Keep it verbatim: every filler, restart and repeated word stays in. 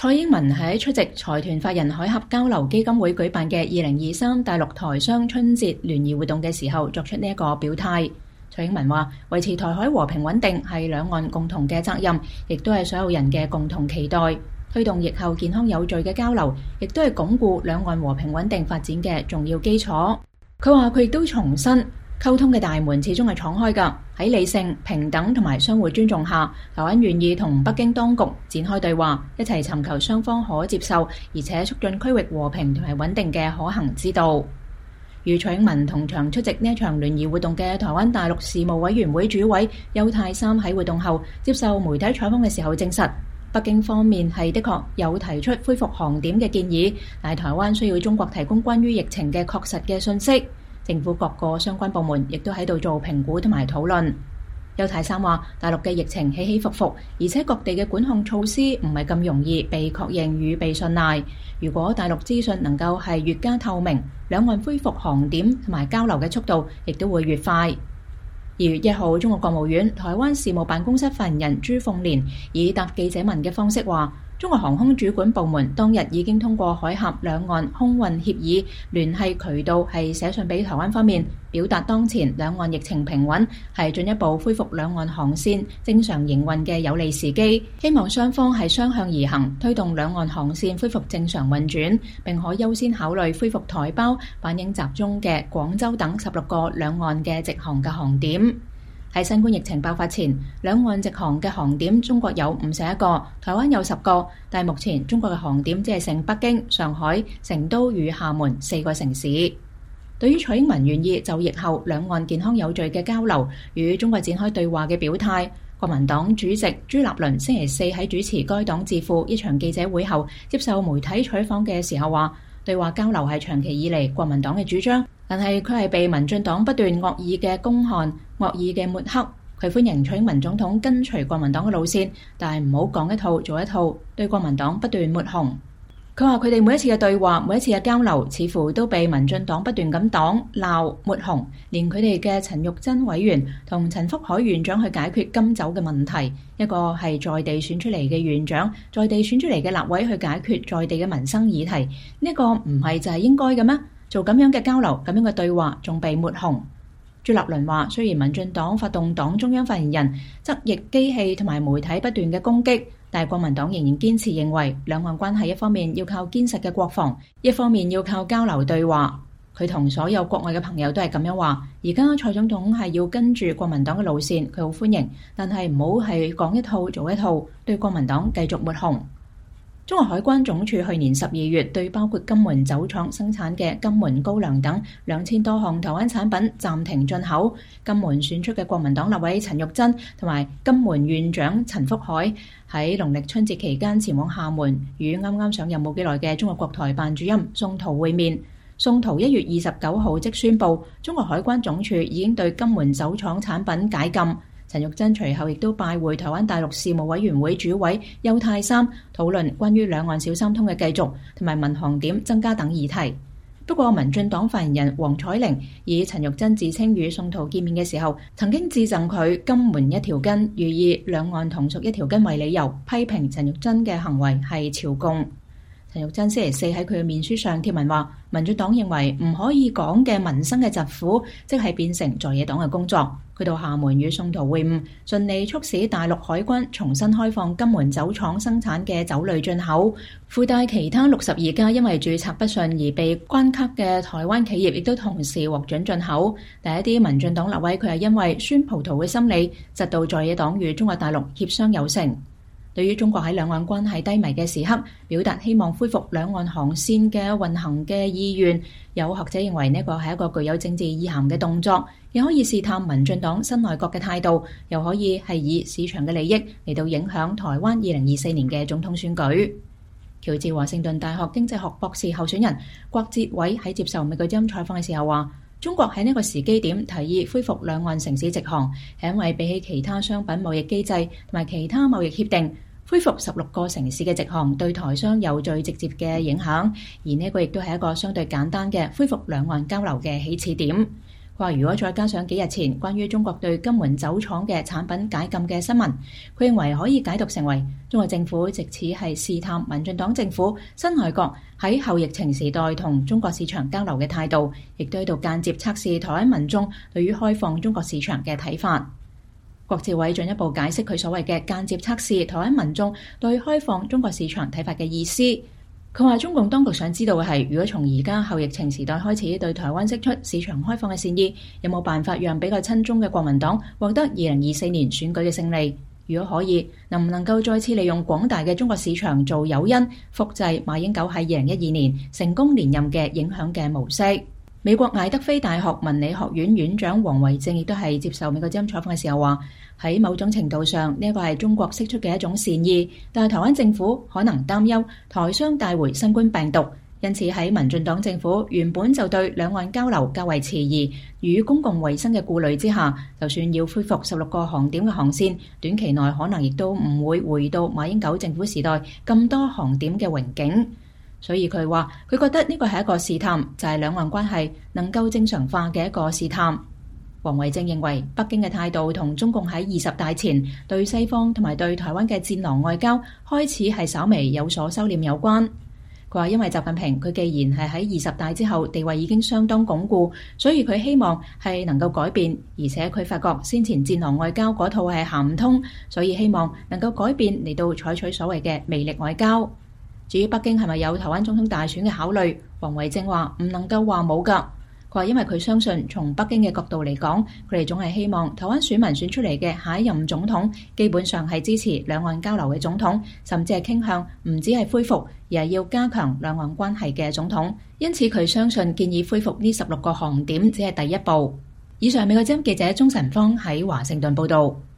蔡英文喺出席財團法人海峽交流基金會舉辦嘅二零二三大陸台商春節聯誼活動嘅時候作出呢一個表態。蔡英文話：維持台海和平穩定係兩岸共同嘅責任，亦都係所有人嘅共同期待。推動疫後健康有序嘅交流，亦都係鞏固兩岸和平穩定發展嘅重要基礎。佢話佢亦都重申，溝通嘅大門始終係敞開㗎，喺理性、平等同埋相互尊重下，台灣願意同北京當局展開對話，一齊尋求雙方可接受而且促進區域和平同埋穩定嘅可行之道。與蔡英文同場出席呢一場聯誼活動嘅台灣大陸事務委員會主委邱太三喺活動後接受媒體採訪嘅時候證實，北京方面係的確有提出恢復航點嘅建議，但係台灣需要中國提供關於疫情嘅確實嘅信息。政府各個相關部門亦都喺度做評估同埋討論。邱太三話：大陸嘅疫情起起伏伏，而且各地嘅管控措施唔係咁容易被確認與被信賴。如果大陸資訊能夠係越加透明，兩岸恢復航點同埋交流嘅速度亦都會越快。二月一號，中國國務院台灣事務辦公室發言人朱鳳蓮以答記者問嘅方式話：中國航空主管部門當日已經通過海峽兩岸空運協議聯繫渠道係寫信俾台灣方面，表達當前兩岸疫情平穩，係進一步恢復兩岸航線正常營運嘅有利時機，希望雙方係雙向而行，推動兩岸航線恢復正常運轉，並可優先考慮恢復台胞、反映集中嘅廣州等十六個兩岸嘅直航嘅航點。喺新冠疫情爆發前，兩岸直航嘅航點中國有五十一個，台灣有十個，但係目前中國嘅航點只係剩北京、上海、成都與廈門四個城市。對於蔡英文願意就疫後兩岸健康有序嘅交流與中國展開對話嘅表態，國民黨主席朱立倫星期四喺主持該黨智庫一場記者會後接受媒體採訪嘅時候話：對話交流係長期以嚟國民黨嘅主張，但係佢係被民進黨不斷惡意嘅攻陷、惡意嘅抹黑。佢歡迎蔡英文總統跟隨國民黨嘅路線，但係唔好講一套做一套，對國民黨不斷抹紅。佢話佢哋每一次嘅對話、每一次嘅交流，似乎都被民進黨不斷咁擋、鬧、抹紅，連佢哋嘅陳玉珍委員同陳福海院長去解決金酒嘅問題，一個係在地選出嚟嘅院長，在地選出嚟嘅立委去解決在地嘅民生議題，呢個唔係就係應該嘅咩？做咁樣嘅交流、咁樣嘅對話，仲被抹紅。朱立倫話：雖然民進黨發動黨中央發言人側翼機器同埋媒體不斷嘅攻擊，但係國民黨仍然堅持認為兩岸關係一方面要靠堅實嘅國防，一方面要靠交流對話。佢同所有國外嘅朋友都係咁樣話。而家蔡總統係要跟住國民黨嘅路線，佢好歡迎，但係唔好係講一套做一套，對國民黨繼續抹紅。中國海關總署去年十二月對包括金門酒廠生產嘅金門高粱等兩千多項台灣產品暫停進口。金門選出嘅國民黨立委陳玉珍同埋金門縣長陳福海喺農曆春節期間前往廈門，與啱啱上任冇幾耐嘅中國國台辦主任宋濤會面。宋濤一月二十九號即宣布，中國海關總署已經對金門酒廠產品解禁。陳玉珍隨後亦都拜會台灣大陸事務委員會主委邱太三，討論關於兩岸小三通嘅繼續同埋民航點增加等議題。不過，民進黨發言人黃彩玲以陳玉珍自稱與宋濤見面嘅時候，曾經自贈佢金門一條根，寓意兩岸同屬一條根為理由，批評陳玉珍嘅行為係朝貢。陳玉珍星期四喺佢嘅面書上貼文話，民進黨認為唔可以講嘅民生嘅疾苦，即係變成在野黨嘅工作。佢到廈門與宋濤會晤，順利促使大陸海關重新開放金門酒廠生產嘅酒類進口，附帶其他六十二家因為註冊不順而被關卡嘅台灣企業亦都同時獲准進口。第一啲民進黨立委佢係因為酸葡萄嘅心理，窒到在野黨與中國大陸協商有成。對於中國喺兩岸關係低迷嘅時刻，表達希望恢復兩岸航線嘅運行嘅意願，有學者認為呢個係一個具有政治意涵嘅動作，亦可以試探民進黨新內閣嘅態度，又可以係以市場嘅利益嚟到影響台灣二零二四年嘅總統選舉。喬治華盛頓大學經濟學博士候選人郭哲偉喺接受美國之音採訪嘅時候話，中國喺呢個時機點提議恢復兩岸城市直航，係因為比起其他商品貿易機制同埋其他貿易協定，恢復十六個城市嘅直航對台商有最直接嘅影響，而呢個亦都係一個相對簡單嘅恢復兩岸交流嘅起始點。 佢話：如果再加上幾日前關於中國對金門酒廠嘅產品解禁嘅新聞，佢認為可以解讀成為中國政府藉此係試探民進黨政府新內閣喺後疫情時代同中國市場交流嘅態度，亦都喺度間接測試台灣民眾對於開放中國市場嘅睇法。郭志偉進一步解釋佢所謂嘅間接測試台灣民眾對開放中國市場睇法嘅意思。佢話：中共當局想知道嘅係，如果從而家後疫情時代開始對台灣釋出市場開放嘅善意，有冇辦法讓比較親中嘅國民黨獲得二零二四年選舉嘅勝利？如果可以，能唔能夠再次利用廣大嘅中國市場做誘因，複製馬英九喺二零一二年成功連任嘅影響嘅模式？美國艾德菲大學文理學院院長王維正亦都係接受美國之音採訪嘅時候話：喺某種程度上，呢一個係中國釋出嘅一種善意，但係台灣政府可能擔憂台商帶回新冠病毒，因此喺民進黨政府原本就對兩岸交流較為遲疑與公共衛生嘅顧慮之下，就算要恢復十六個航點嘅航線，短期內可能亦都唔會回到馬英九政府時代咁多航點嘅榮景。所以佢話佢覺得呢個係一個試探，就係兩岸關係能夠正常化嘅一個試探。王維正認為北京嘅態度同中共喺二十大前對西方同埋對台灣嘅戰狼外交開始係稍微有所收斂有關。佢話因為習近平佢既然係喺二十大之後地位已經相當鞏固，所以佢希望係能夠改變，而且佢發覺先前戰狼外交嗰套係行唔通，所以希望能夠改變嚟到採取所謂嘅魅力外交。至於北京係咪有台灣總統大選嘅考慮，王維正話唔能夠話冇㗎。佢話因為佢相信從北京嘅角度嚟講，佢哋總係希望台灣選民選出嚟嘅下一任總統基本上係支持兩岸交流嘅總統，甚至係傾向唔止係恢復，而係要加強兩岸關係嘅總統。因此佢相信建議恢復呢十六個航點只係第一步。以上美國之音記者鍾晨芳喺華盛頓報導。